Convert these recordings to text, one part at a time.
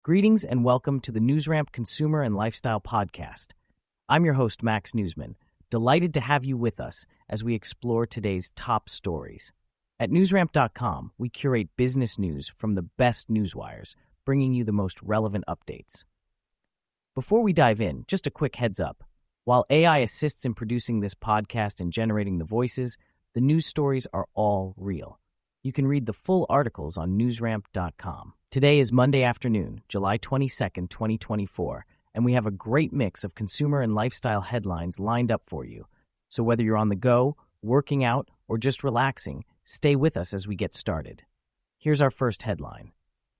Greetings and welcome to the NewsRamp Consumer and Lifestyle Podcast. I'm your host, Max Newsman, delighted to have you with us as we explore today's top stories. At newsramp.com, we curate business news from the best newswires, bringing you the most relevant updates. Before we dive in, just a quick heads up. While AI assists in producing this podcast and generating the voices, the news stories are all real. You can read the full articles on newsramp.com. Today is Monday afternoon, July 22nd, 2024, and we have a great mix of consumer and lifestyle headlines lined up for you. So whether you're on the go, working out, or just relaxing, stay with us as we get started. Here's our first headline.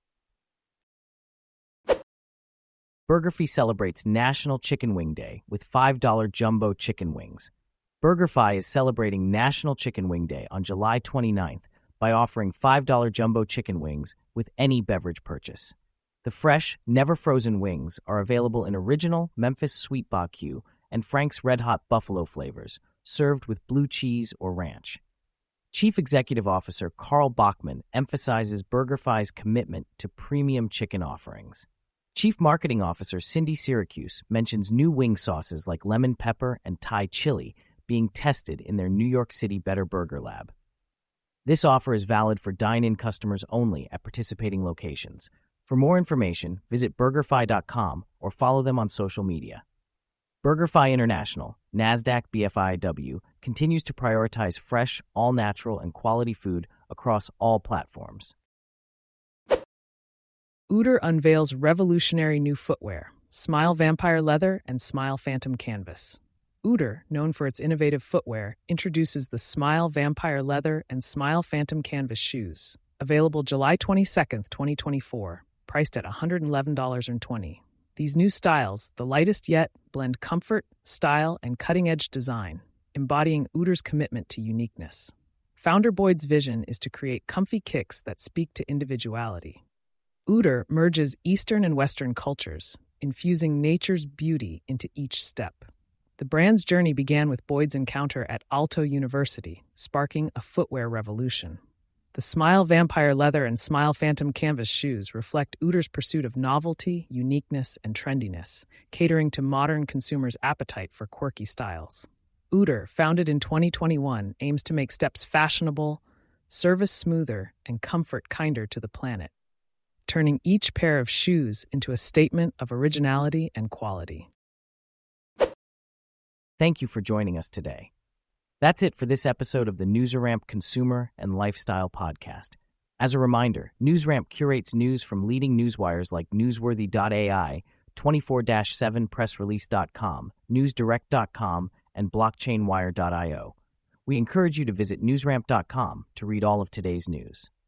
BurgerFi celebrates National Chicken Wing Day with $5 jumbo chicken wings. BurgerFi is celebrating National Chicken Wing Day on July 29th by offering $5 jumbo chicken wings with any beverage purchase. The fresh, never-frozen wings are available in original Memphis Sweet Barbecue and Frank's Red Hot Buffalo flavors, served with blue cheese or ranch. Chief Executive Officer Carl Bachman emphasizes BurgerFi's commitment to premium chicken offerings. Chief Marketing Officer Cindy Syracuse mentions new wing sauces like lemon pepper and Thai chili being tested in their New York City Better Burger Lab. This offer is valid for dine-in customers only at participating locations. For more information, visit BurgerFi.com or follow them on social media. BurgerFi International, NASDAQ BFIW, continues to prioritize fresh, all-natural, and quality food across all platforms. Ooter unveils revolutionary new footwear, Smile Vampire Leather and Smile Phantom Canvas. Ooter, known for its innovative footwear, introduces the Smile Vampire Leather and Smile Phantom Canvas shoes, available July 22, 2024, priced at $111.20. These new styles, the lightest yet, blend comfort, style, and cutting-edge design, embodying Ooter's commitment to uniqueness. Founder Boyd's vision is to create comfy kicks that speak to individuality. Ooter merges Eastern and Western cultures, infusing nature's beauty into each step. The brand's journey began with Boyd's encounter at Aalto University, sparking a footwear revolution. The Smile Vampire Leather and Smile Phantom Canvas shoes reflect Ooter's pursuit of novelty, uniqueness, and trendiness, catering to modern consumers' appetite for quirky styles. Ooter, founded in 2021, aims to make steps fashionable, service smoother, and comfort kinder to the planet, turning each pair of shoes into a statement of originality and quality. Thank you for joining us today. That's it for this episode of the NewsRamp Consumer and Lifestyle Podcast. As a reminder, NewsRamp curates news from leading newswires like Newsworthy.ai, 24/7pressrelease.com, NewsDirect.com, and BlockchainWire.io. We encourage you to visit newsramp.com to read all of today's news.